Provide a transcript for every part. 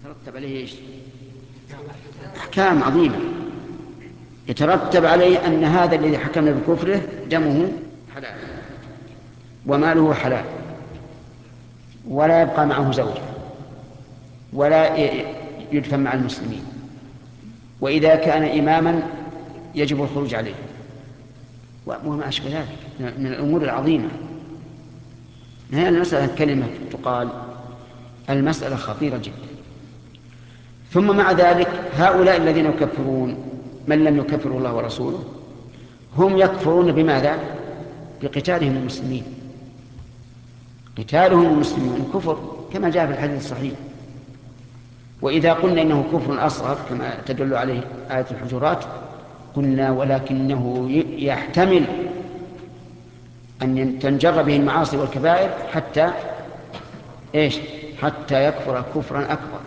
يترتب عليه إيش؟ أحكام عظيمة. يترتب عليه أن هذا الذي حكمنا بكفره دمه حلال وماله حلال، ولا يبقى معه زوجة، ولا يدفن مع المسلمين، وإذا كان إماما يجب الخروج عليه، وما أشبه ذلك من الأمور العظيمة. هذه المسألة كلمة تقال، المسألة خطيرة جدا. ثم مع ذلك هؤلاء الذين يكفرون من لم يكفر الله ورسوله هم يكفرون بماذا؟ بقتالهم المسلمين. قتالهم المسلمين كفر كما جاء في الحديث الصحيح. وإذا قلنا إنه كفر أصغر كما تدل عليه آية الحجرات قلنا ولكنه يحتمل أن تنجر به المعاصي والكبائر حتى يكفر كفرا أكبر.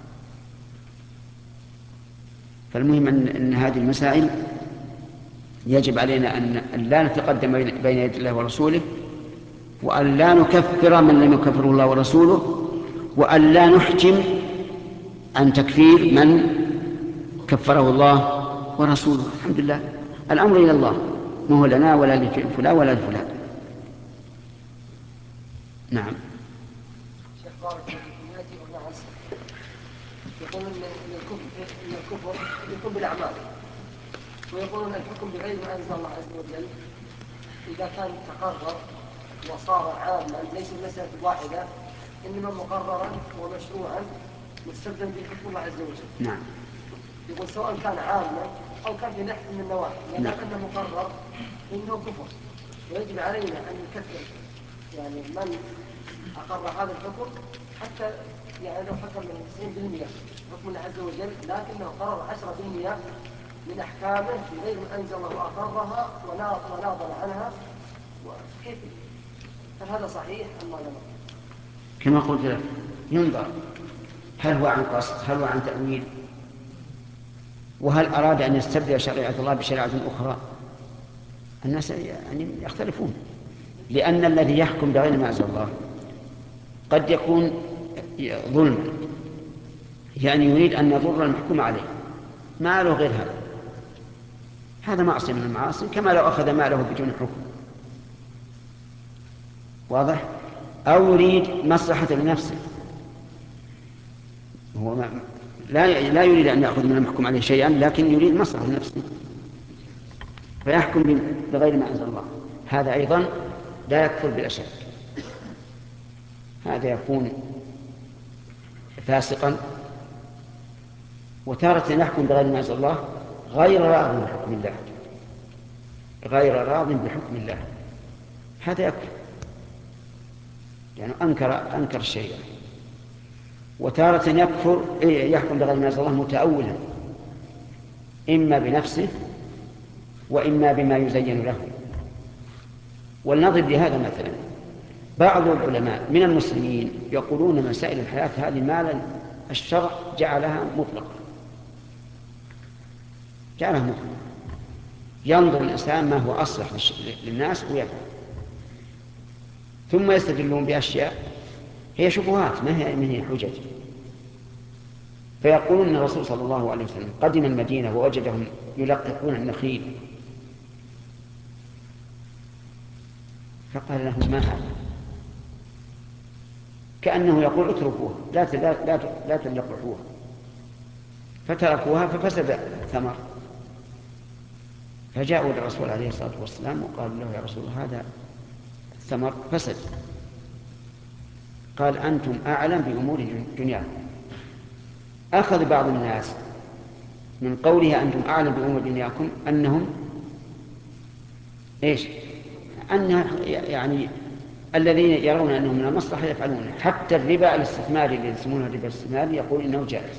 فالمهم أن هذه المسائل يجب علينا أن لا نتقدم بين يدي الله ورسوله، وأن لا نكفر من لم يكفره الله ورسوله، وأن لا نحجم عن تكفير من كفره الله ورسوله. الحمد لله، الأمر إلى الله، ما هو لنا ولا لفلان ولا لفلان. نعم. شيخ بارك يأتي الناس يقولون إن الكفر يكون بالأعمال، ويقولون الحكم بغير ما أنزل الله عز وجل إذا كان تقرر وصار عاما ليس المسألة واحدة، إنما مقررا ومشروعا مستبدا بحكم الله عز وجل. نعم. يقول سواء كان عاما أو كان في نحو من النواحي، لأنه مقرر إنه كفر، ويجب علينا أن نكفر يعني من أقر هذا الحكم، حتى يعني لو حكم من 90% حكم الله عز وجل، لكنه قرر 10% من أحكامه بغير ما أنزل الله أقرها وناظر عنها. وكيف هذا صحيح أم لا؟ كما قلت لك ينظر هل هو عن قصد، هل هو عن تأويل، وهل أراد أن يستبدل شريعة الله بشريعة أخرى. الناس يعني يختلفون، لأن الذي يحكم بغير ما أنزل الله قد يكون ظلما، يعني يريد أن يضر المحكوم عليه، ما له غير هذا معصية من المعاصي، كما لو أخذ ماله بدون حكم. واضح؟ أو يريد مصلحة لنفسه، هو لا يريد أن يأخذ من المحكوم عليه شيئا، لكن يريد مصلحة لنفسه فيحكم بغير ما أنزل الله. هذا أيضا لا يكفر بلا شك، هذا يكون فاسقا. وتارة يحكم بغير ما أنزل الله غير راض بحكم الله، غير راض بحكم الله، هذا يكفر، يعني أنكر الشيء. وتارة يحكم بغير ما أنزل الله متأولا، إما بنفسه وإما بما يزين له. ولنضرب لهذا مثلا، بعض العلماء من المسلمين يقولون مسائل الحياة هذه ما الشرع جعلها مطلقة، ينظر الإنسان ما هو أصلح للناس ويفعل، ثم يستدلون بأشياء هي شبهات ما هي حجج. فيقولون أن الرسول صلى الله عليه وسلم قدم المدينة ووجدهم يلقحون النخيل، فقال لهم ما هذا؟ كأنه يقول اتركوها لا تلقحوها، فتركوها ففسد الثمر. فجاءوا للرسول عليه الصلاة والسلام وقالوا له يا رسول الله هذا الثمر فسد. قال أنتم أعلم بأمور دنياكم. أخذ بعض الناس من قولها أنتم أعلم بأمور دنياكم أنهم يعني الذين يرون أنه من المصلحة يفعلونه. حتى الربا الاستثماري اللي يسمونه الربا الاستثماري يقول إنه جائز،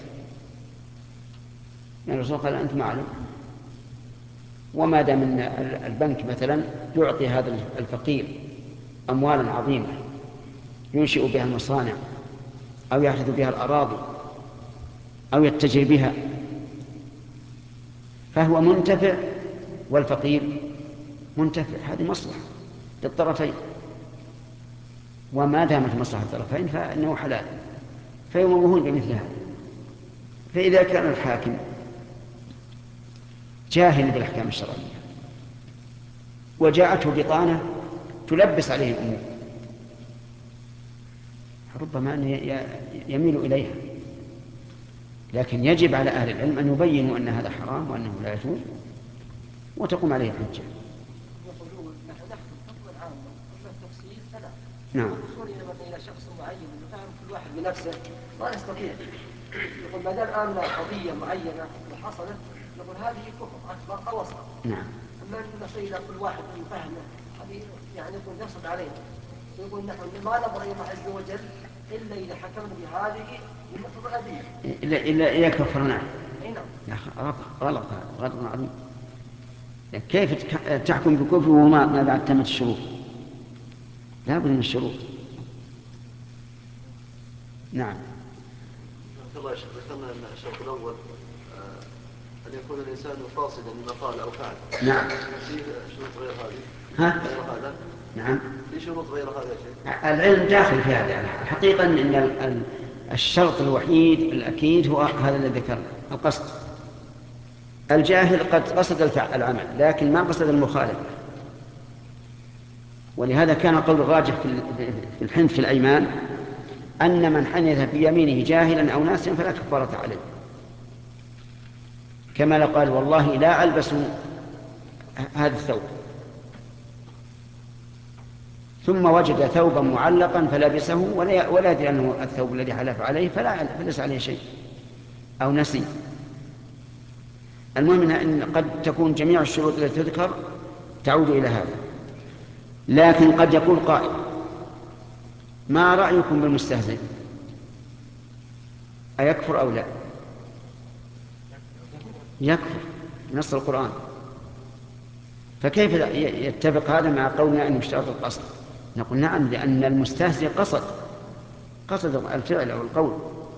يعني الرسول قال أنتم أعلم. وما دام أن البنك مثلا يعطي هذا الفقير أموالا عظيمة ينشئ بها المصانع أو يحدث بها الأراضي أو يتجر بها، فهو منتفع والفقير منتفع، هذه مصلحة للطرفين. وما دامت مصلحة الطرفين فإنه حلال، فيموهون بمثل هذا. فإذا كان الحاكم جاهل بالأحكام الشرعية وجاءته بطانة تلبس عليه الأمور، ربما أن يميل إليها، لكن يجب على أهل العلم أن يبينوا أن هذا حرام وأنه لا يجوز وتقوم عليه الحجة. نعم. إلى شخص معين يفهم كل واحد بنفسه ما نستطيع. يقول ما دام آمن قضية معينة وحصلت نقول هذه كفر أكبر أو أصغر. نعم. أما أن نصل إلى كل واحد يفهمه هذه يعني يكون يقصد علينا. ويقول نحن ما نبغى الله عز وجل إلا إذا حكمنا بهذه بمقتضى الأدلة. إلا كفرنا. أي نعم. غلط عظيم. كيف تحكم بكفر وما بعد تمت الشروط؟ لا بد من الشروط. نعم. الله يشهد ذكرنا أن الشرط الأول أن يكون الإنسان فاصلا لما قال أو فعل. نعم. في شروط غير هذه؟ غير هذا؟ نعم. في شروط غير هذا يا شيخ؟ العلم داخل في هذا. حقيقة أن الشرط الوحيد الأكيد هو هذا الذي ذكرنا، القصد. الجاهل قد قصد العمل لكن ما قصد المخالفة، ولهذا كان قول الراجح في الحنث في الأيمان أن من حنث بيمينه جاهلا أو ناسيا فلا كفارة عليه، كما قال والله لا ألبس هذا الثوب ثم وجد ثوبا معلقا فلبسه ولا يدري أنه الثوب الذي حلف عليه فليس عليه شيء أو نسي. المهم أن قد تكون جميع الشروط التي تذكر تعود إلى هذا. لكن قد يقول قائل ما رأيكم بالمستهزئ؟ أيكفر أو لا؟ يكفر نص القرآن. فكيف يتفق هذا مع قولنا أن يشترط القصد؟ نقول نعم، لأن المستهزئ قصد الفعل أو القول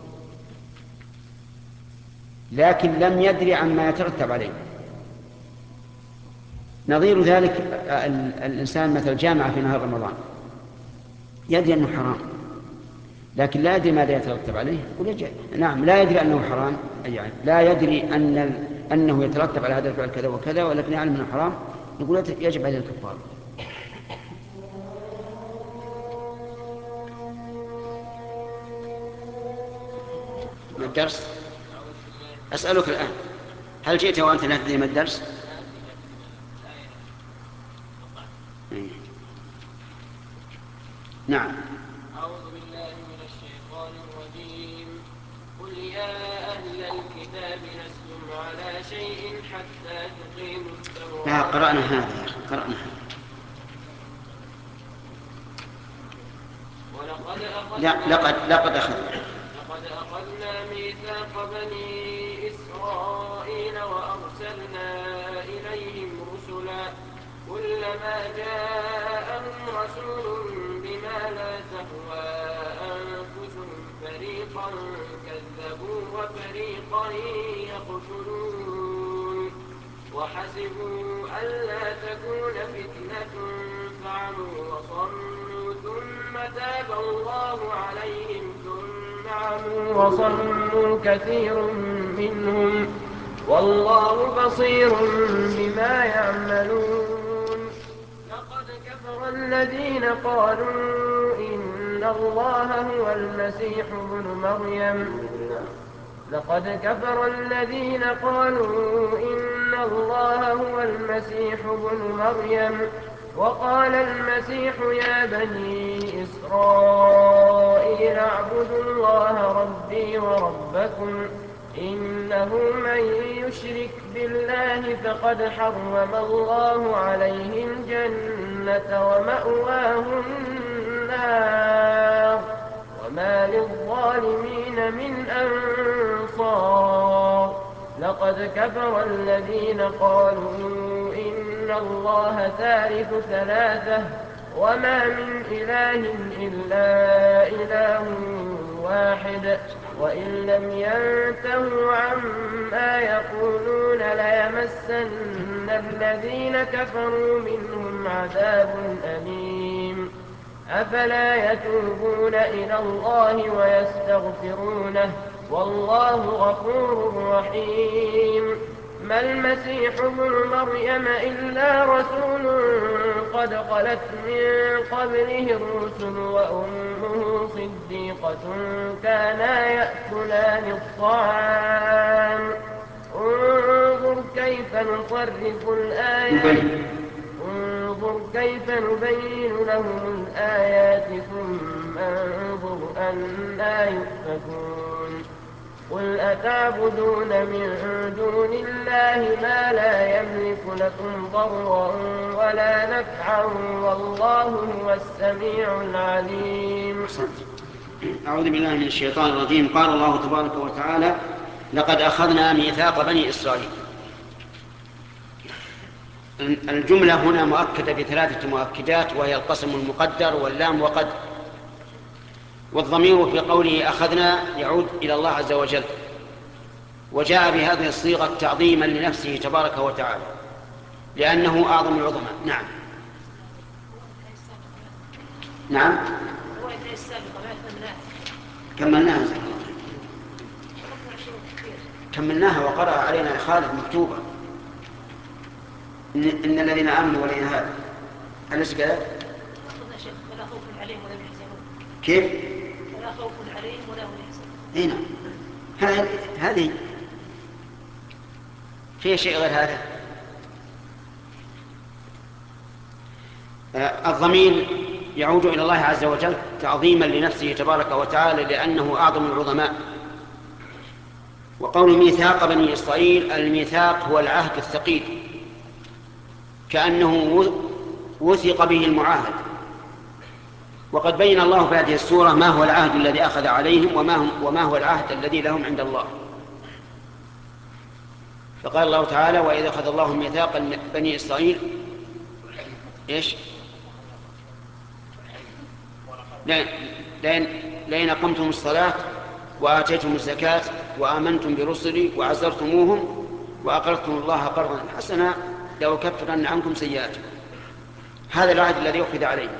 لكن لم يدري عما يترتب عليه. نظير ذلك الإنسان مثل جامع في نهار رمضان يدري أنه حرام لكن لا يدري ماذا يترتب عليه. نعم لا يدري أنه حرام، يعني لا يدري أنه يترتب على هذا الفعل كذا وكذا، ولكن يعلم أنه حرام، يقول يجب عليه الكفارة. ما الدرس؟ أسألك الآن هل جئت وأنت لا تدري ما الدرس؟ نعم. أعوذ بالله من الشيطان الرجيم. قل يا أهل الكتاب لستم على شيء حتى تقيموا التوراة. قرأنا هذا قرأنا. لقد أخذنا ميثاق بني إسرائيل وأرسلنا إليهم رسلا كلما جاءهم رسول بما لا تهوى أنفسهم فريقا كذبوا وفريقا يقتلون وحسبوا ألا تكون فتنة فعموا وصموا ثم تاب الله عليهم ثم عموا وصموا كثير منهم والله بصير بما يعملون. لقد كفر الذين قالوا إن الله هو المسيح ابن مريم لقد كفر الذين قالوا إن الله هو المسيح ابن مريم وقال المسيح يا بني إسرائيل اعبدوا الله ربي وربكم إنه من يشرك بالله فقد حرم الله عليه الجنة ومأواه النار وما للظالمين من أنصار. لقد كفر الذين قالوا إن الله ثالث ثلاثة وما من إله إلا إله واحد وإن لم ينتهوا عما يقولون ليمسن الذين كفروا منهم عذاب أليم. أفلا يتوبون إلى الله ويستغفرونه والله غفور رحيم. ما المسيح ابن مريم إلا رسول قد خلت من قبله الرسل وأمه صديقة كانا يأكلان الطعام. انظر كيف نصرف الآيات انظر كيف نبين لهم الآيات ثم انظر أنى يؤفكون. قل أتعبدون من دون الله ما لا يملك لكم ضرا ولا نفعا والله هو السميع العليم. أعوذ بالله من الشيطان الرجيم. قال الله تبارك وتعالى: لقد أخذنا ميثاق بني إسرائيل. الجملة هنا مؤكدة بثلاثة مؤكدات، وهي القسم المقدر واللام وقد. والضمير في قوله أخذنا يعود إلى الله عز وجل، وجاء بهذه الصيغة تعظيما لنفسه تبارك وتعالى لأنه أعظم العظماء. نعم نعم كملناها وقرأ علينا خالد مكتوبة إن الذين آمنوا والذين هادوا. أليس كذلك؟ ولا خوف عليهم ولا هم يحزنون. كيف؟ ولا خوف عليهم ولا هم يحزنون. هنا هذه في شيء غير هذا. الضمير يعود إلى الله عز وجل تعظيما لنفسه تبارك وتعالى لأنه أعظم العظماء. وقول ميثاق بني إسرائيل، الميثاق هو العهد الثقيل، كأنه وثق به المعاهد. وقد بين الله في هذه السورة ما هو العهد الذي أخذ عليهم وما هو العهد الذي لهم عند الله. فقال الله تعالى: وإذا أخذ الله ميثاق بني إسرائيل إيش؟ لئن أقمتم الصلاة وآتيتم الزكاة وآمنتم برسلي وعزرتموهم وأقرضتم الله قرضا حسنا لأكفرن عنكم سيئاتكم. هذا العهد الذي أخذ عليه.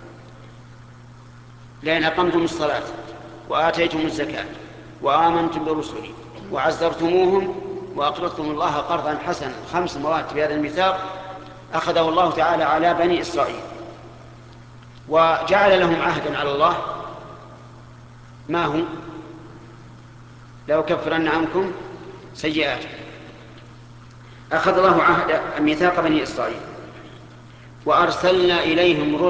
لئن أقمتم الصلاة وآتيتم الزكاة وآمنتم برسلي وعزرتموهم وأقرضتم الله قرضا حسنا. 5 مرات في هذا الميثاق أخذه الله تعالى على بني إسرائيل، وجعل لهم عهدا على الله. ما هو؟ لأكفرن عنكم سيئاتكم. أخذ الله عهد ميثاق بني إسرائيل وأرسلنا إليهم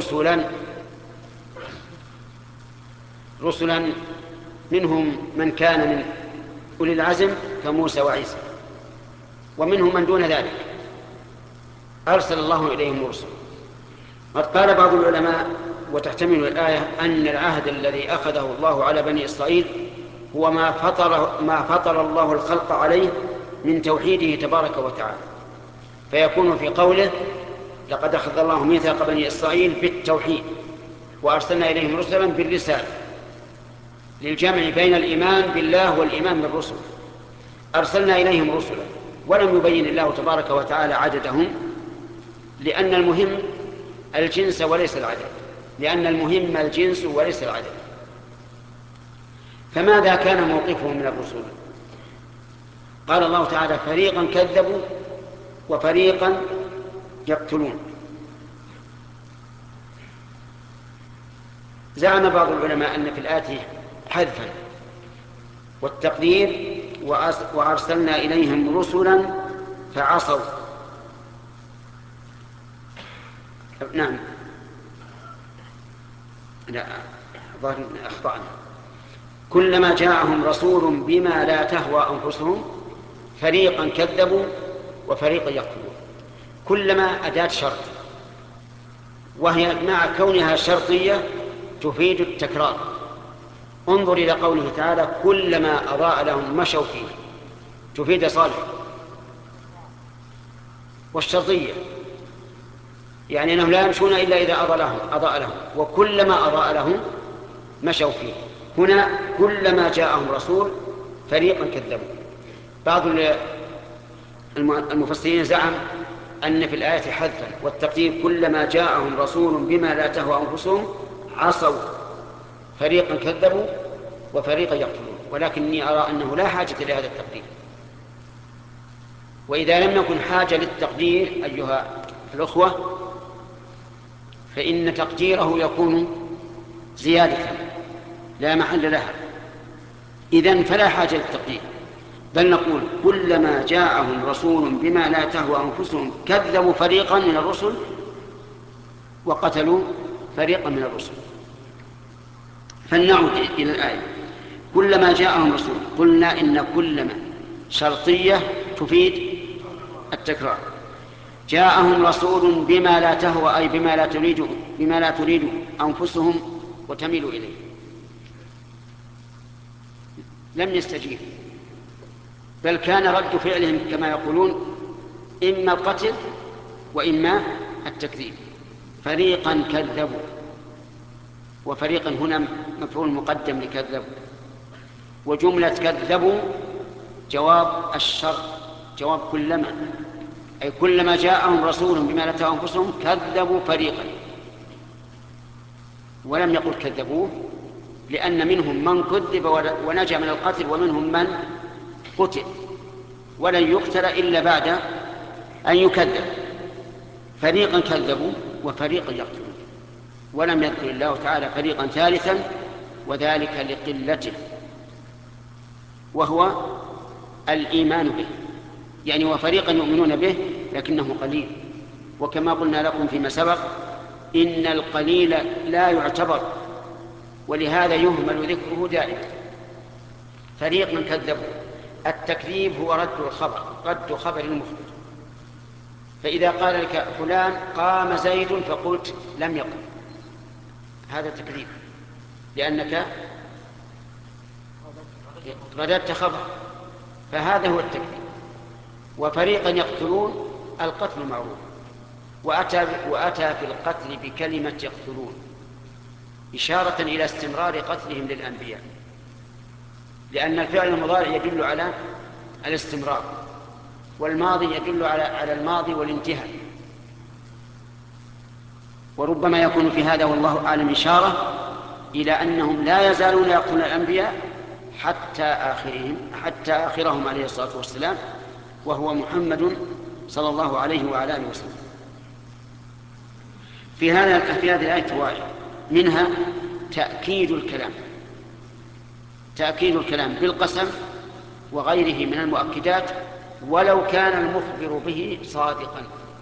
رسلا منهم من كان من أولي العزم كموسى وعيسى، ومنهم من دون ذلك أرسل الله إليهم رسلا. قد قال بعض العلماء وتحتمل الآية أن العهد الذي أخذه الله على بني إسرائيل هو ما فطر الله الخلق عليه من توحيده تبارك وتعالى، فيكون في قوله: لقد أخذ الله ميثاق بني إسرائيل بالتوحيد وأرسلنا إليهم رسلا بالرسالة، للجمع بين الإيمان بالله والإيمان بالرسل. أرسلنا إليهم رسلا، ولم يبين الله تبارك وتعالى عددهم، لأن المهم الجنس وليس العدد، لأن المهم الجنس وليس العدد. فماذا كان موقفهم من الرسل؟ قال الله تعالى: فريقا كذبوا وفريقا يقتلون. زعم بعض العلماء أن في الآية حذفا، والتقدير: وأرسلنا إليهم رسلا فعصوا. نعم، لا ظاهر أخطأنا. كلما جاءهم رسول بما لا تهوى أنفسهم فريقا كذبوا وفريقا يقتلون. كلما أداة شرط، وهي مع كونها شرطية تفيد التكرار. انظر إلى قوله تعالى: كلما أضاء لهم مشوا فيه، تفيد صالح. والشرطية يعني أنهم لا يمشون إلا إذا أضاء لهم، وكلما أضاء لهم مشوا فيه. هنا كلما جاءهم رسول فريقا كذبوا. بعض المفسرين زعم أن في الآية حذفا، والتقدير: كلما جاءهم رسول بما لا تهوى أنفسهم عصوا، فريقا كذبوا وفريقا يقتلون. ولكني أرى أنه لا حاجة لهذا التقدير. وإذا لم يكن حاجة للتقدير أيها الأخوة فإن تقديره يكون زيادة لا محل لها، إذن فلا حاجة للتقدير، بل نقول كلما جاءهم رسول بما لا تهوى أنفسهم كذبوا فريقا من الرسل وقتلوا فريقا من الرسل. فلنعود إلى الآية. كلما جاءهم رسول، قلنا إن كلما شرطية تفيد التكرار. جاءهم رسول بما لا تهوى أي بما لا تريد أنفسهم وتميل إليه، لم يستجيب، بل كان رد فعلهم كما يقولون إما القتل وإما التكذيب. فريقا كذبوا، وفريقا هنا مفعول مقدم لكذبوا، وجملة كذبوا جواب الشر، جواب كلما، أي كلما جاءهم رسول بما لا تهوى أنفسهم كذبوا فريقا، ولم يقل كذبوه، لأن منهم من كذب ونجا من القتل ومنهم من قتل ولن يقتل إلا بعد أن يكذب. فريقا كذبوا وفريقا يقتلون، ولم يذكر الله تعالى فريقا ثالثا وذلك لقلته، وهو الإيمان به، يعني وفريقا يؤمنون به لكنه قليل. وكما قلنا لكم فيما سبق إن القليل لا يعتبر، ولهذا يهمل ذكره دائما. فريقا كذبوا، التكذيب هو رد خبر المخبر. فإذا قال لك فلان قام زيد فقلت لم يقم، هذا تكذيب، لأنك رددت خبر، فهذا هو التكذيب. وفريقا يقتلون، القتل معروف، وأتى في القتل بكلمة يقتلون إشارة إلى استمرار قتلهم للأنبياء، لأن الفعل المضارع يدل على الاستمرار، والماضي يدل على الماضي والانتهاء. وربما يكون في هذا والله أعلم إشارة إلى أنهم لا يزالون يقتلون الأنبياء حتى آخرهم عليه الصلاة والسلام، وهو محمد صلى الله عليه وعلى آله وسلم. في هذه الآية فوائد، منها تأكيد الكلام بالقسم وغيره من المؤكدات ولو كان المخبر به صادقا.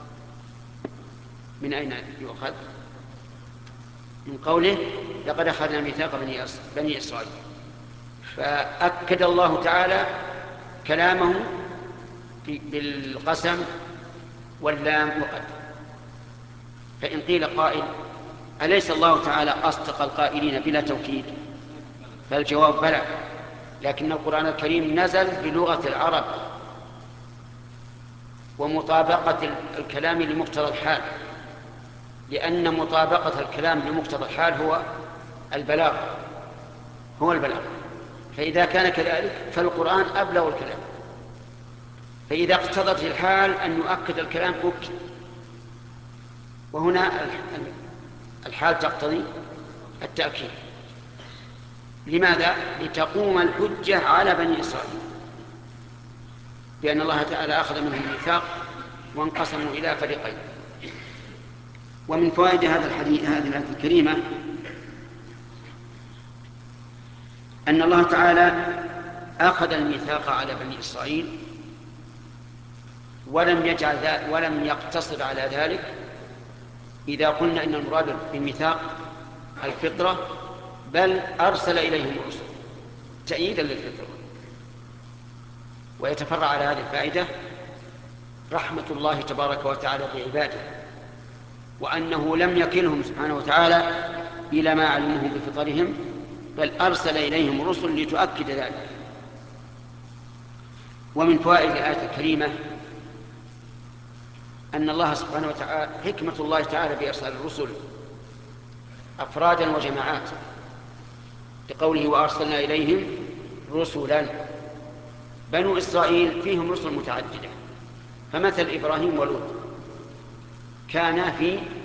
من أين يؤخذ؟ من قوله لقد أخذنا ميثاق بني إسرائيل، فأكد الله تعالى كلامه بالقسم واللام وقد. فإن قيل قائل أليس الله تعالى أصدق القائلين بلا توكيد؟ فالجواب بلى، لكن القرآن الكريم نزل بلغة العرب ومطابقة الكلام لمقتضى الحال، لأن مطابقة الكلام لمقتضى الحال هو البلاغ. فإذا كان كذلك فالقرآن أبلغ الكلام، فإذا اقتضت الحال أن يؤكد الكلام أكد. وهنا الحال تقتضي التأكيد. لماذا؟ لتقوم الحجة على بني إسرائيل، بأن الله تعالى أخذ منهم الميثاق وانقسموا إلى فريقين. ومن فوائد هذه الآية الكريمة أن الله تعالى أخذ الميثاق على بني إسرائيل ولم يقتصر على ذلك. إذا قلنا إن المراد بالميثاق الفطرة، بل أرسل إليهم الرسل تأييدا للفطرة. ويتفرع على هذه الفائدة رحمة الله تبارك وتعالى بعباده، وأنه لم يكلهم سبحانه وتعالى إلى ما علموه بفطرهم، بل أرسل إليهم الرسل لتؤكد ذلك. ومن فوائد الآية الكريمة أن الله سبحانه وتعالى حكمة الله تعالى بإرسال الرسل أفرادا وجماعات، لقوله وأرسلنا إليهم رسلا. بنو إسرائيل فيهم رسل متعددة، فمثل إبراهيم ولوط كانا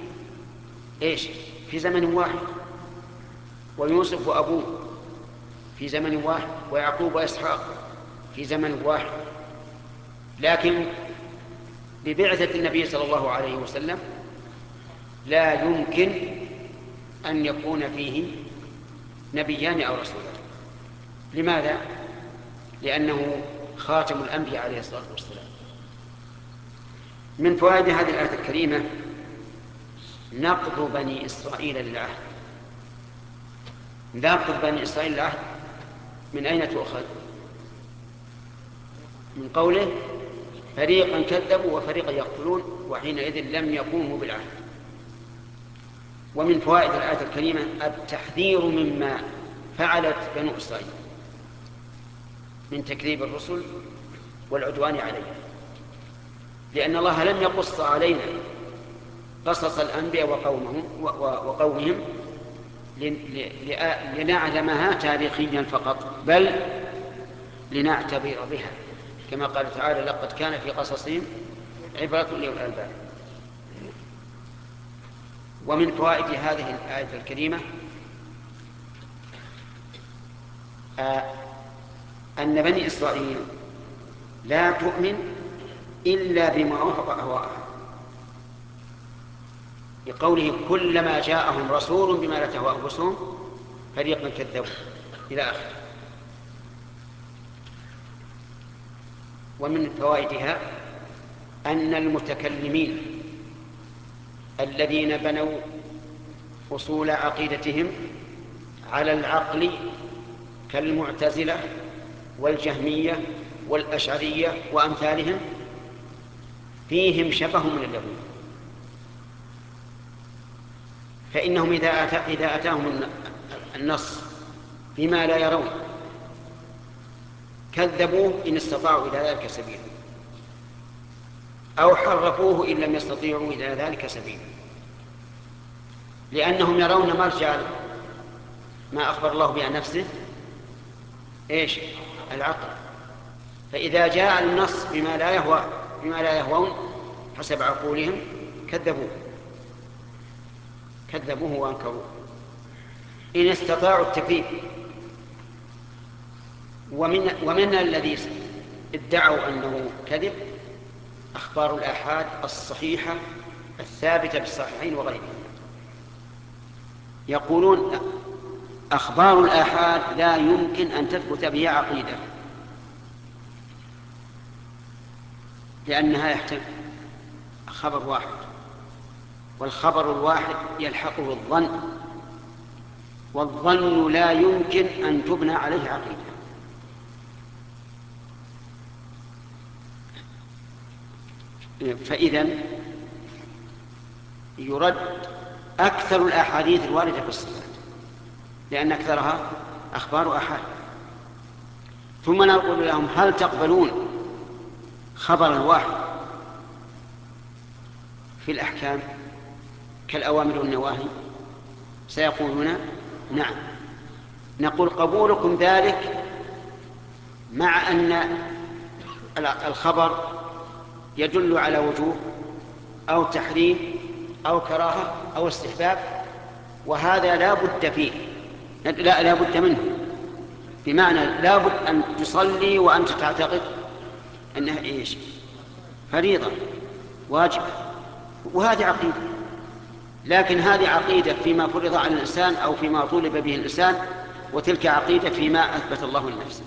في زمن واحد، ويوسف وأبوه في زمن واحد، ويعقوب وإسحاق في زمن واحد، لكن ببعثة النبي صلى الله عليه وسلم لا يمكن أن يكون فيه نبيان أو رسولان. لماذا؟ لأنه خاتم الأنبياء عليه الصلاة والسلام. من فوائد هذه الآية الكريمة نقض بني إسرائيل للعهد. نقض بني إسرائيل للعهد من أين تؤخذ؟ من قوله فريقا كذبوا وفريقا يقتلون وحينئذ لم يقوموا بالعهد. ومن فوائد الآية الكريمة التحذير مما فعلت بنو إسرائيل من تكذيب الرسل والعدوان عليهم، لأن الله لم يقص علينا قصص الأنبياء وقومهم لنعلمها تاريخيا فقط، بل لنعتبر بها، كما قال تعالى لقد كان في قصصهم عبرة لأولي الألباب. ومن فوائد هذه الآية الكريمة أن بني إسرائيل لا تؤمن إلا بما وافق أهواءها، بقوله كلما جاءهم رسول بما لا تهوى أنفسهم فريقا كذبوا إلى آخره. ومن فوائدها أن المتكلمين الذين بنوا أصول عقيدتهم على العقل كالمعتزلة والجهمية والأشعرية وأمثالهم فيهم شبه من اليهود، فإنهم إذا أتاهم النص بما لا يرون كذبوه إن استطاعوا إلى ذلك سبيلا، أو حرفوه إن لم يستطيعوا إلى ذلك سبيلا، لأنهم يرون مرجع ما أخبر الله به عن نفسه إيش؟ العقل. فإذا جاء النص بما لا يهوون حسب عقولهم كذبوه وانكروه إن استطاعوا التكذيب. ومن الذي ادعوا أنه كذب أخبار الآحاد الصحيحة الثابتة بالصحيحين وغيرهم. يقولون أخبار الآحاد لا يمكن أن تثبت بها عقيدة، لأنها يحتمل خبر واحد، والخبر الواحد يلحقه الظن، والظن لا يمكن أن تبنى عليه عقيدة. فإذن يرد أكثر الأحاديث الواردة في الصفات، لأن أكثرها أخبار أحاد. ثم نقول لهم هل تقبلون خبر الواحد في الأحكام كالأوامر والنواهي؟ سيقولون نعم. نقول قبولكم ذلك مع أن الخبر يدل على وجوب أو تحريم أو كراهة أو استحباب، وهذا لا بد فيه، لا بد منه، بمعنى لا بد أن تصلي وأنت تعتقد أنها إيش؟ فريضة واجبة، وهذه عقيدة. لكن هذه عقيدة فيما فرض على الإنسان أو فيما طولب به الإنسان، وتلك عقيدة فيما أثبت الله لنفسه.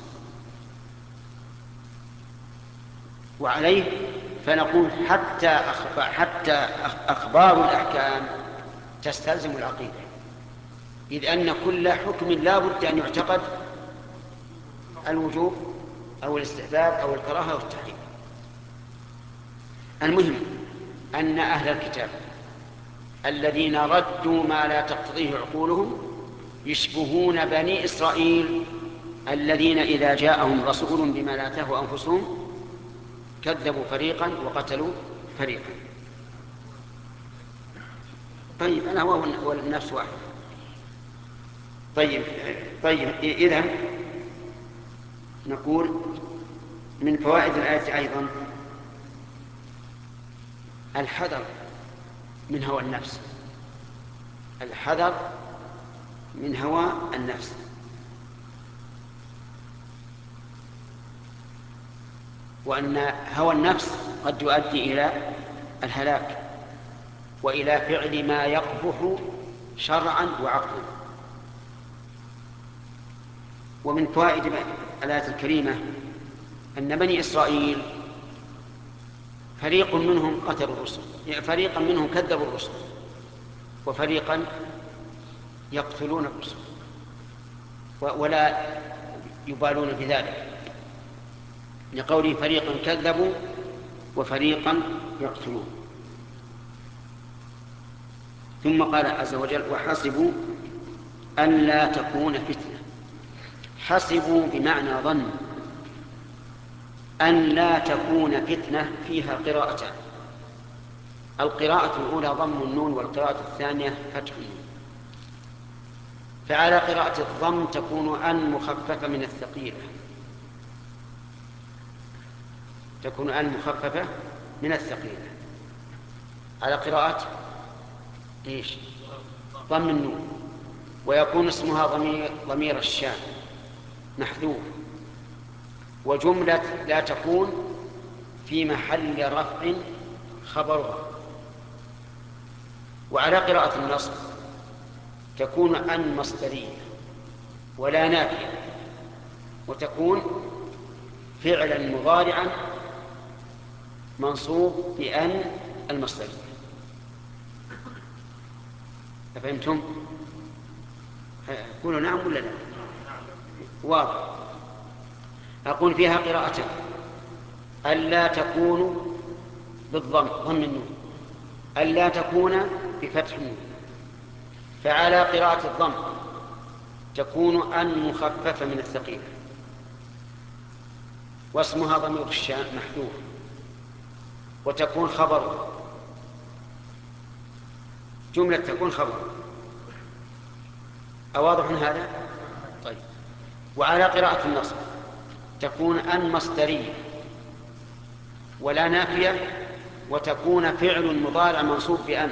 وعليه فنقول حتى أخبار الأحكام تستلزم العقيدة، إذ أن كل حكم لا بد أن يعتقد الوجوب أو الاستحباب أو الكراهة أو التحريم. المهم أن أهل الكتاب الذين ردوا ما لا تقتضيه عقولهم يشبهون بني إسرائيل الذين إذا جاءهم رسول بما لا تهوى أنفسهم كذبوا فريقا وقتلوا فريقا. طيب أنا هو النفس واحد. طيب إذن نقول من فوائد الآية أيضا الحذر من هوى النفس، الحذر من هوى النفس. وأن هوى النفس قد يؤدي إلى الهلاك وإلى فعل ما يقبح شرعا وعقلا. ومن فوائد الآية الكريمة أن بني إسرائيل فريق منهم قتلوا الرسل، فريقا منهم كذبوا الرسل، وفريقا يقتلون الرسل ولا يبالون بذلك، لقوله فريقا كذبوا وفريقا يقتلون. ثم قال عز وجل وحسبوا أن لا تكون فتنة. حسبوا بمعنى ظن أن لا تكون فتنة. فيها قراءتان، القراءة الأولى ضم النون والقراءة الثانية فتح النون. فعلى قراءة الضم تكون أن مخففة من الثقيلة، تكون أن مخففة من الثقيلة. على قراءة إيش؟ ضم النون، ويكون اسمها ضمير الشان محذوف، وجملة لا تكون في محل رفع خبرها. وعلى قراءة النصب تكون أن مصدرية ولا نافية، وتكون فعلا مضارعا منصوب بأن المصدرية. أفهمتم؟ قولوا نعم ولا لا؟ واضح. أقول فيها قراءتان، ألا تكون ضم النون، ألا تكون بفتح النون. فعلى قراءة الضم تكون أن مخففة من الثقيلة، واسمها ضمير الشان محذوف، وتكون خبر، جملة تكون خبر. أواضح هذا؟ طيب. وعلى قراءة النصب تكون أن مصدرية ولا نافية، وتكون فعل مضارع منصوب بأن.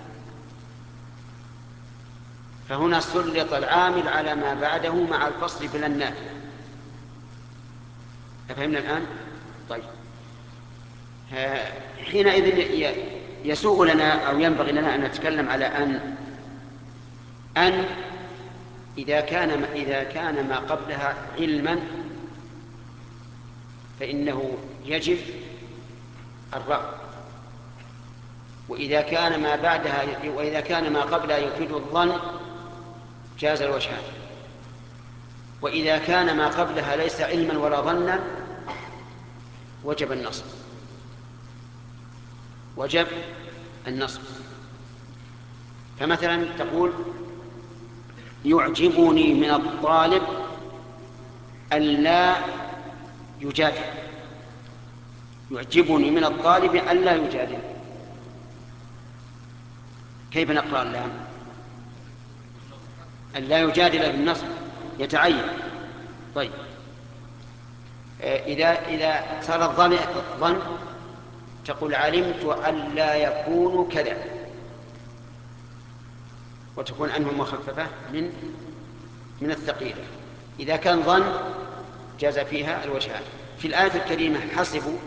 فهنا سلط العامل على ما بعده مع الفصل بلا النافية. أفهمنا الآن؟ طيب. حينئذ يسوء لنا أو ينبغي لنا أن نتكلم على أن إذا كان ما قبلها علما فإنه يجب الرفع، وإذا كان ما قبلها يفيد الظن جاز الوجهان، وإذا كان ما قبلها ليس علما ولا ظنا وجب النصب. فمثلا تقول يعجبني من الطالب ألا يجادل. يعجبني من الطالب ألا يجادل. كيف نقرأ اللام؟ ألا يجادل بالنصب يتعين. طيب. إذا صار الظن تقول علمت ألا يكون كذا، وتكون أنه مخففة من الثقيلة. إذا كان ظن جاز فيها الوجهان. في الآية الكريمة حسبوا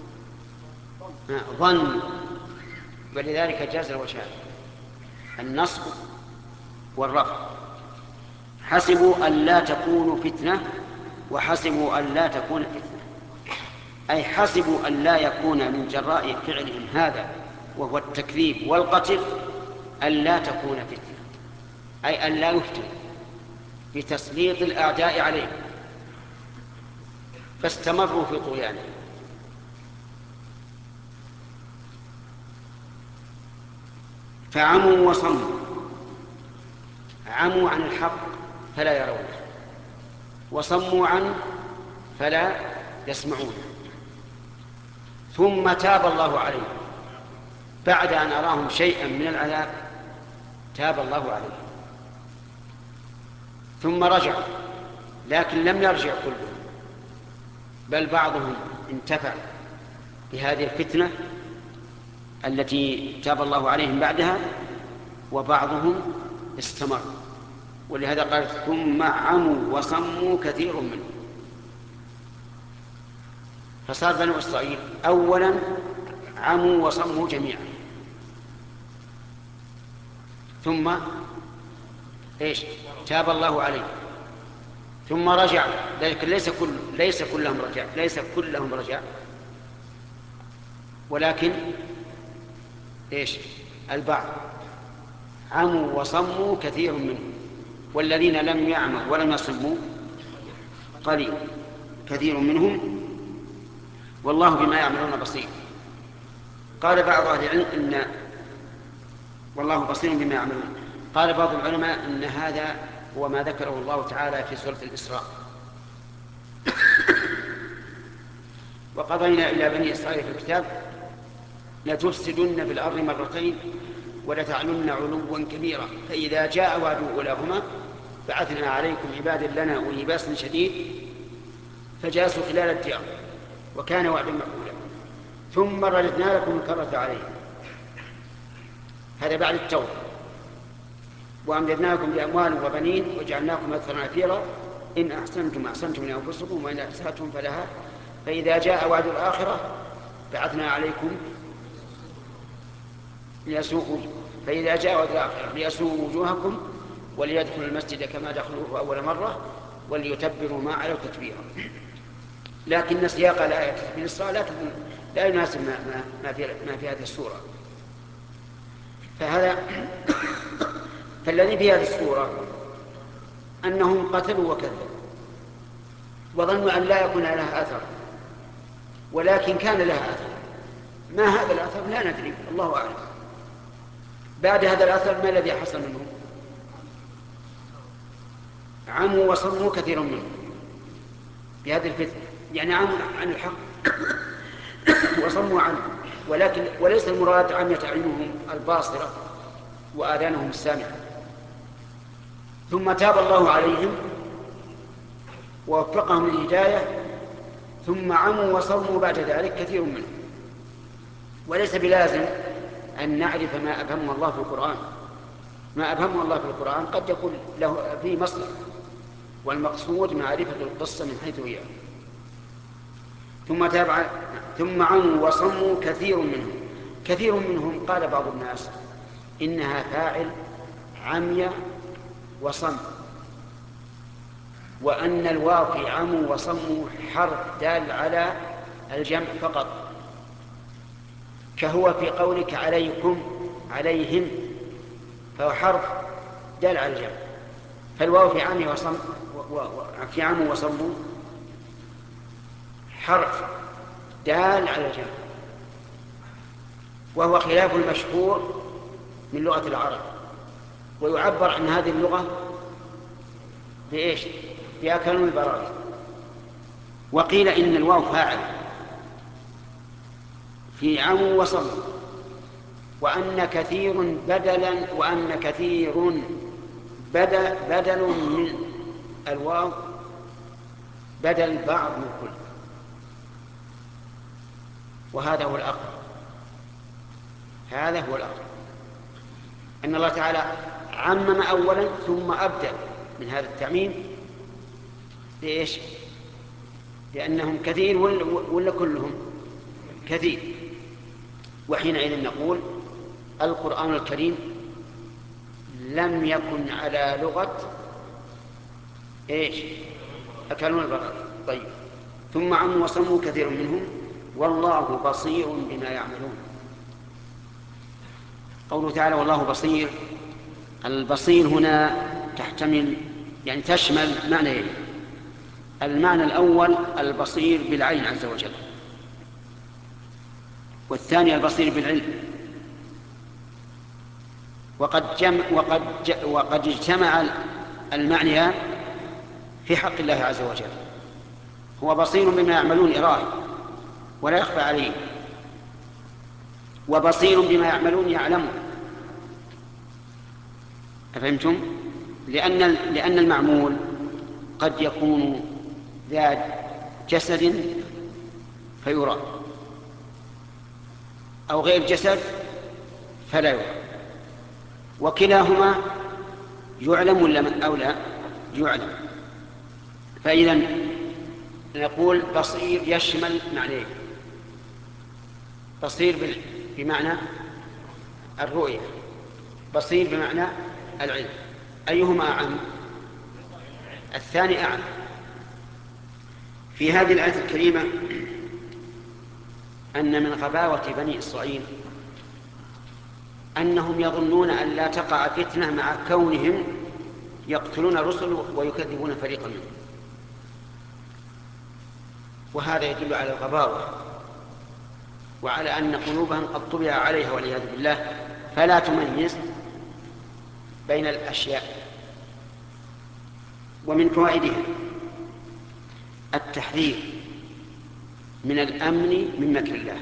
ظن، ولذلك جاز الوجهان النصب والرفع. حسبوا أن لا تكون فتنة، وحسبوا أن لا تكون فتنة، أي حسبوا أن لا يكون من جراء فعلهم هذا وهو التكذيب والقتل أن لا تكون فتنة، أي أن لا يفتن بتسليط الأعداء عليهم، فاستمروا في طغيانهم. فعموا وصموا. عموا عن الحق فلا يرونه، وصموا عنه فلا يسمعونه. ثم تاب الله عليهم بعد أن أراهم شيئا من العذاب، تاب الله عليهم ثم رجعوا، لكن لم يرجع كلهم، بل بعضهم انتفع بهذه الفتنة التي تاب الله عليهم بعدها، وبعضهم استمر. ولهذا قال ثم عموا وصموا كثير منهم. فصار بنو إسرائيل أولا عموا وصموا جميعا، ثم تاب الله عليه ثم رجع، لكن ليس كلهم رجع ولكن البعض عموا وصموا كثير منهم، والذين لم يعموا ولم يصموا قليل كثير منهم، والله بما يعملون بصير. قال بعض أهل العلم والله بصير بما يعملون. قال بعض العلماء إن هذا هو ما ذكره الله تعالى في سورة الإسراء: وقضينا إلى بني إسرائيل في الكتاب لتفسدن في الأرض مرتين ولتعلن علوا كبيرا فإذا جاء وعد أولاهما بعثنا عليكم عبادا لنا أولي بأس شديد فجاسوا خلال الديار وكان وعدا مفعولا ثم رددنا لكم الكرة عليهم. هذا بعد التوبة. وأمددناكم بأموال وبنين وجعلناكم أكثر نفيرا إن أحسنتم أحسنتم لأنفسكم وإن أسأتم فلها فإذا جاء وعد الآخرة بعثنا عليكم فإذا جاء وعد الآخرة ليسوءوا وجوهكم وليدخلوا المسجد كما دخلوه أول مرة وليتبروا ما علوا تتبيرا. لكن سياق الآية في الإسراء لا يناسب ما في هذه السورة. فالذي في هذه السورة أنهم قتلوا وكذبوا وظنوا أن لا يكون لها أثر، ولكن كان لها أثر. ما هذا الأثر لا ندري، الله أعلم. بعد هذا الأثر ما الذي حصل منهم؟ عموا وصموا كثير منهم بهذه الفتنة، يعني عموا عن الحق وصموا عنه، وليس المراد عمية أعينهم الباصرة وآذانهم السامعة. ثم تاب الله عليهم ووفقهم للهداية ثم عموا وصموا بعد ذلك كثير منهم. وليس بلازم أن نعرف ما أبهمه الله في القرآن. ما أبهمه الله في القرآن قد يكون له فيه مصلحة، والمقصود معرفة القصة من حيث هي. ثم عموا وصموا كثير منهم قال بعض الناس إنها فاعل عمي وصم، وأن الواو في عموا وصموا حرف دال على الجمع فقط، كهو في قولك عليكم عليهم، فهو حرف دال على الجمع. فالواو في عموا وصموا حرف دال على الجمع، وهو خلاف المشهور من لغة العرب. ويعبر عن هذه اللغة بإيش؟ بأكلوا البراغي. وقيل إن الواو فاعل في عموا وصموا، وأن كثير بدل من الواو بدل بعض من كل، وهذا هو الأقرب. أن الله تعالى عمم أولا ثم أبدل من هذا التعميم لإيش؟ لأنهم كثير ولا كلهم كثير. وحينئذ نقول القرآن الكريم لم يكن على لغة أكلون البراء. طيب، ثم عموا وصموا كثير منهم والله بصير بما يعملون. قوله تعالى والله بصير، البصير هنا تحتمل يعني تشمل معنيين. المعنى الأول البصير بالعين عز وجل، والثاني البصير بالعلم. وقد اجتمع المعنيان في حق الله عز وجل. هو بصير بما يعملون إراه ولا يخفى عليه، وبصير بما يعملون يعلمه. أفهمتم؟ لأن المعمول قد يكون ذات جسد فيرى، أو غير جسد فلا يرى، وكلاهما يعلم أو لا يعلم. فإذا نقول بصير يشمل معنيين: بصير بمعنى الرؤية، بصير بمعنى العلم. أيهما أعم؟ الثاني أعم. في هذه الآية الكريمة أن من غباوة بني إسرائيل أنهم يظنون أن لا تقع فتنة مع كونهم يقتلون الرسل ويكذبون فريقا منهم، وهذا يدل على الغباوة وعلى أن قلوبهم قد طبع عليها والعياذ بالله، فلا تميز بين الأشياء. ومن فوائدها التحذير من الأمن من مكر الله،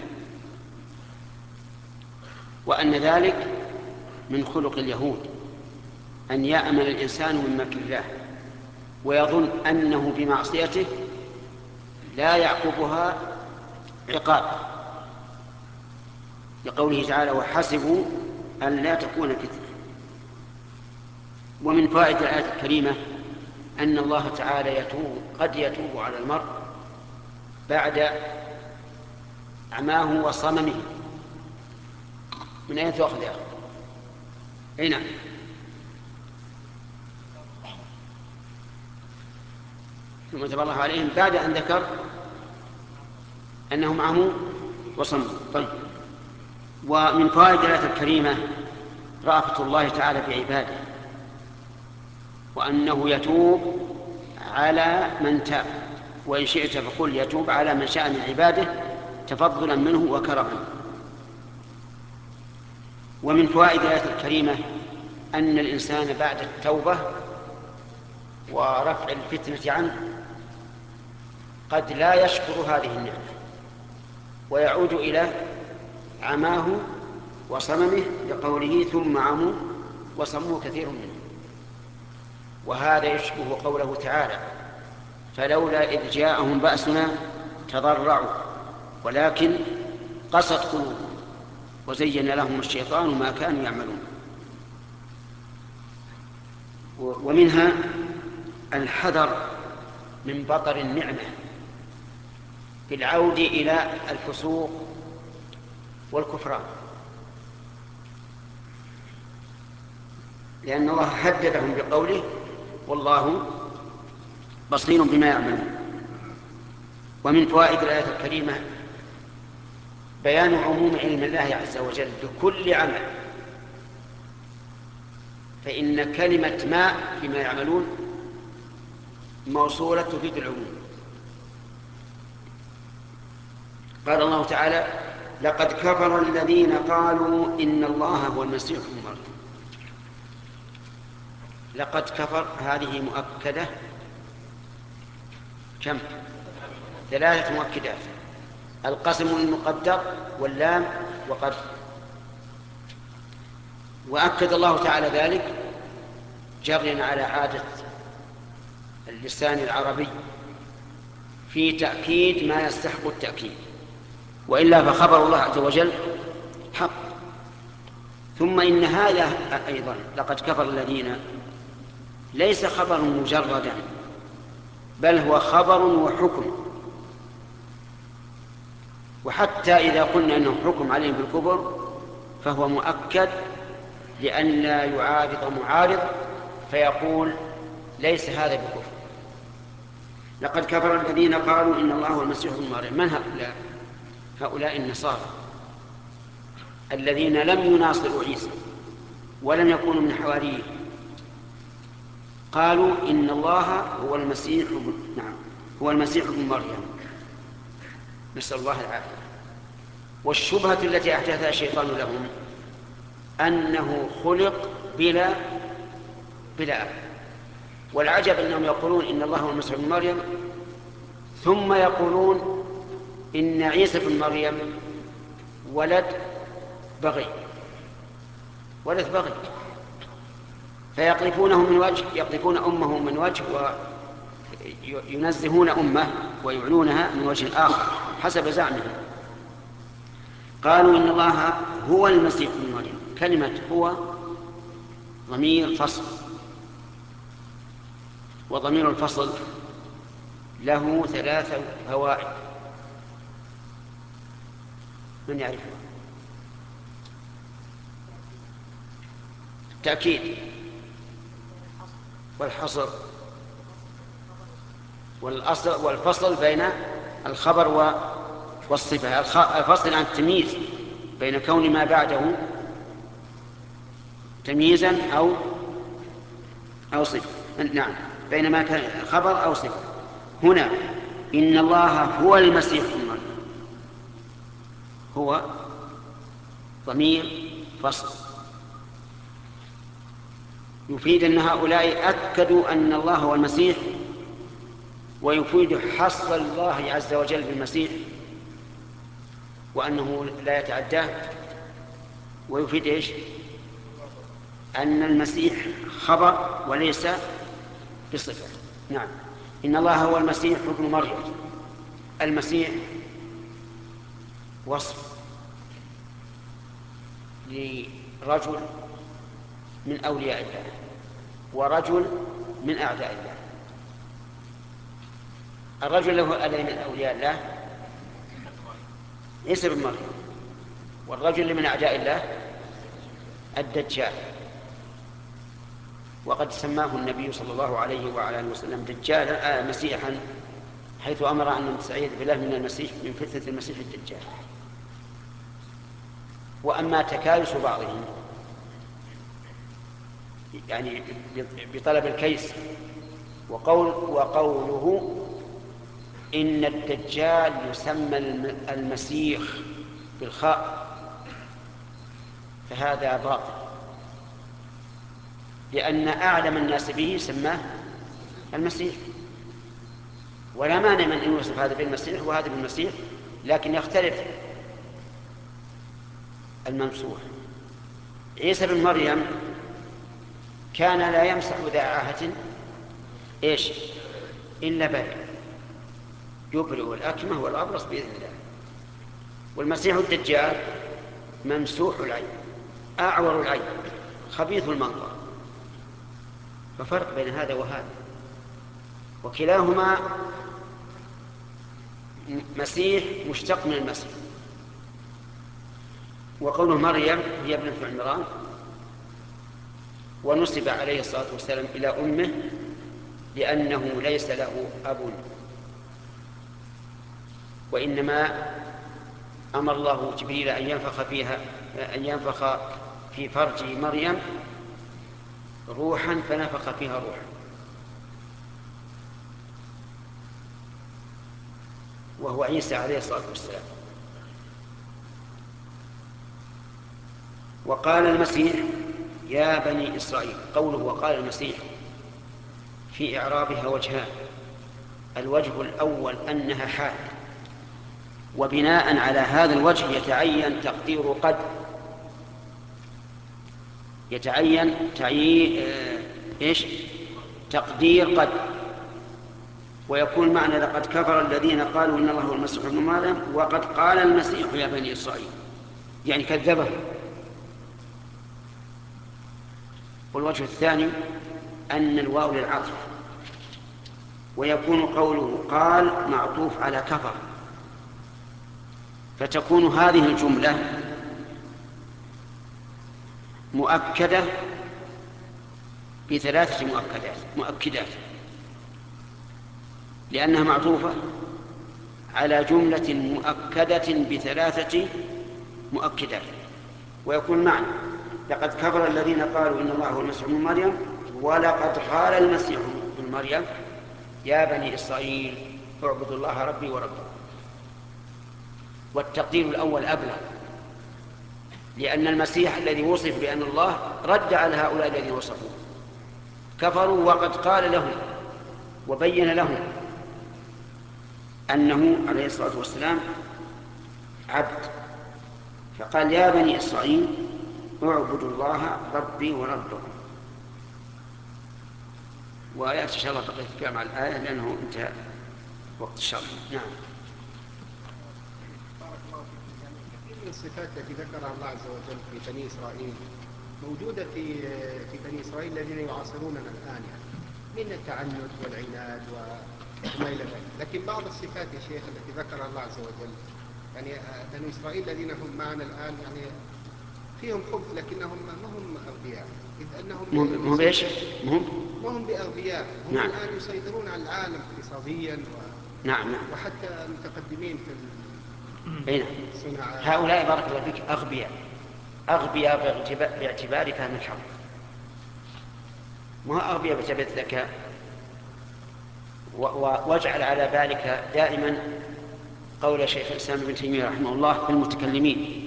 وأن ذلك من خلق اليهود أن يأمن الإنسان من مكر الله ويظن أنه بمعصيته لا يعقبها عقاب، لقوله تعالى: وحسبوا أن لا تكون فتنة. ومن فوائد الآية الكريمة أن الله تعالى قد يتوب على المرء بعد عماه وصممه. من أين تأخذ يا أخي؟ أي نعم. ثم تاب الله عليهم بعد أن ذكر أنهم عموا وصموا. طيب. ومن فوائد الآية الكريمة رأفة الله تعالى بعباده، وأنه يتوب على من تاب، وإن شئت فقل يتوب على من شاء من عباده تفضلا منه وكرما. ومن فوائد الآية الكريمة أن الإنسان بعد التوبة ورفع الفتنة عنه قد لا يشكر هذه النعمة ويعود إلى عماه وصممه، لقوله: ثم عموا وصموا كثير منهم. وهذا يشبه قوله تعالى: فلولا إذ جاءهم بأسنا تضرعوا ولكن قست قلوبهم وزين لهم الشيطان ما كانوا يعملون. ومنها الحذر من بطر النعمة في العود إلى الفسوق والكفران، لأن الله حددهم بقوله: والله بصير بما يعملون. ومن فوائد الآية الكريمة بيان عموم علم الله عز وجل بكل عمل، فإن كلمة ما فيما يعملون موصولة تفيد العموم. قال الله تعالى: لقد كفر الذين قالوا إن الله هو المسيح ابن مريم. لقد كفر هذه مؤكدة كم؟ 3 مؤكدات: القسم المقدر واللام وقد. وأكد الله تعالى ذلك جريا على عادة اللسان العربي في تأكيد ما يستحق التأكيد، وإلا فخبر الله عز وجل حق. ثم إن هذا أيضا لقد كفر الذين ليس خبر مجردا، بل هو خبر وحكم. وحتى إذا قلنا أنه حكم عليهم بالكفر فهو مؤكد لأن لا يعارض معارض فيقول ليس هذا بكفر. لقد كفر الذين قالوا إن الله هو المسيح ابن مريم. من هؤلاء؟ هؤلاء النصارى الذين لم يناصروا عيسى ولم يكونوا من حواريه، قالوا إن الله هو المسيح هو المسيح ابن مريم، نسأل الله العافية. والشبهة التي أحدثها الشيطان لهم أنه خلق بلا أب. والعجب أنهم يقولون إن الله هو المسيح ابن مريم ثم يقولون إن عيسى بن مريم ولد بغي، فيقذفونه من وجه، يقذفون أمه من وجه وينزهون أمه ويعنونها من وجه آخر حسب زعمهم. قالوا إن الله هو المسيح ابن مريم. كلمة هو ضمير فصل، وضمير الفصل له 3 فوائد. من يعرفه؟ التأكيد والحصر والفصل بين الخبر والصفة. الفصل عن التمييز بين كون ما بعده تمييزا أو صفة. نعم، بين ما كان خبر أو صفة. هنا إن الله هو المسيح ابن مريم، هو ضمير فصل يفيد أن هؤلاء أكدوا أن الله هو المسيح، ويفيد حصر الله عز وجل بالمسيح وأنه لا يتعداه، ويفيد إيش؟ أن المسيح خبر وليس بصفة. نعم، إن الله هو المسيح ابن مريم. المسيح وصف لرجل من أولياء الله ورجل من أعداء الله. الرجل له الذي من أولياء الله عيسى بن مريم، والرجل من أعداء الله الدجال. وقد سماه النبي صلى الله عليه وعلى آله وسلم دجالا مسيحا، حيث أمر أن نستعيذ بالله من فتنة المسيح الدجال. وأما تكالس بعضهم يعني بطلب الكيس وقوله إن الدجال يسمى المسيح بالخاء، فهذا باطل، لأن أعلم الناس به سماه المسيح، ولا مانع من أن يوصف هذا بالمسيح وهذا بالمسيح، لكن يختلف الممسوح. عيسى بن مريم كان لا يمسح ذا عاهة إيش إلا برئ، يبرئ الأكمه والأبرص بإذن الله. والمسيح الدجال ممسوح العين، أعور العين، خبيث المنظر. ففرق بين هذا وهذا، وكلاهما مسيح مشتق من المسيح. وقوله مريم هي ابنة عمران، ونسب عليه الصلاة والسلام إلى أمه لأنه ليس له أب، وإنما أمر الله جبريل أن ينفخ في فرج مريم روحا، فنفخ فيها روحا، وهو عيسى عليه الصلاة والسلام. وقال المسيح يا بني إسرائيل. قوله وقال المسيح في إعرابها وجهان: الوجه الأول أنها حال، وبناء على هذا الوجه يتعين تقدير قد، تقدير قد، ويكون معنى لقد كفر الذين قالوا إن الله هو المسيح ابن مريم وقد قال المسيح يا بني إسرائيل، يعني كذبه. والوجه الثاني أن الواو للعطف، ويكون قوله قال معطوف على كفر، فتكون هذه الجملة مؤكدة ب3 مؤكدات، لأنها معطوفة على جملة مؤكدة ب3 مؤكدات. ويكون معنى لقد كفر الذين قالوا إن الله هو المسيح ابن مريم ولقد قال المسيح ابن مريم يا بني إسرائيل اعبدوا الله ربي وربكم. والتقدير الأول أبلغ، لأن المسيح الذي وصف بأن الله رد على هؤلاء الذين وصفوه، كفروا وقد قال لهم وبين لهم أنه عليه الصلاة والسلام عبد، فقال يا بني إسرائيل اعبدوا الله ربي وربكم. ويأتي إن شاء الله بقية الكلام على الآية لأنه انتهى وقت الشرح. نعم. بارك الله فيكم. يعني كثير من الصفات التي ذكرها الله عز وجل في بني إسرائيل موجودة في بني إسرائيل الذين يعاصروننا الآن، يعني من التعنت والعناد وما إلى ذلك. لكن بعض الصفات يا شيخ التي ذكرها الله عز وجل، يعني بنو إسرائيل الذين هم معنا الآن يعني فيهم خبث لكنهم ما هم أغبياء، إذ أنهم مهم إيش؟ مهم بأغبياء، هم نعم. الآن يسيطرون على العالم اقتصاديا نعم. وحتى متقدمين في الصناعات. هؤلاء بارك الله فيك أغبياء باعتبار فهم الحق، ما أغبياء باعتبار الذكاء. واجعل على بالك دائما قول شيخ الإسلام ابن تيمية رحمه الله في المتكلمين،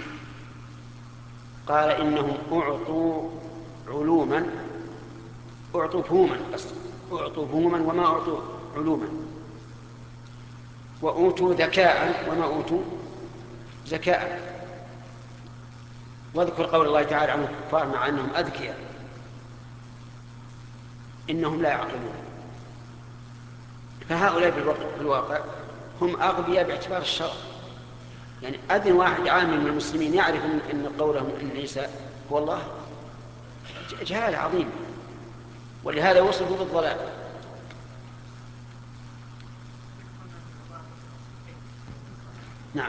قال إنهم أعطوا علوما، أعطوا فهوما، أعطوا فهوما وما أعطوا علوما، وأوتوا ذكاء وما أوتوا ذكاء. واذكر قول الله تعالى عن الكفار مع أنهم أذكياء إنهم لا يعقلون. فهؤلاء في الواقع هم أغبياء باعتبار الشرع. يعني أذن واحد عام من المسلمين يعرف أن قولهم إن عيسى هو الله جهالة عظيمة، ولهذا وصفوا بالضلال. نعم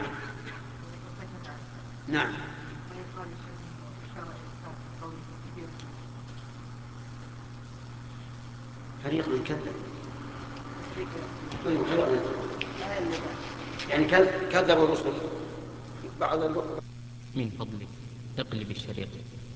نعم. فريق من كذب، يعني كذبوا الرسل بعض. من فضلك اقلب الشريط.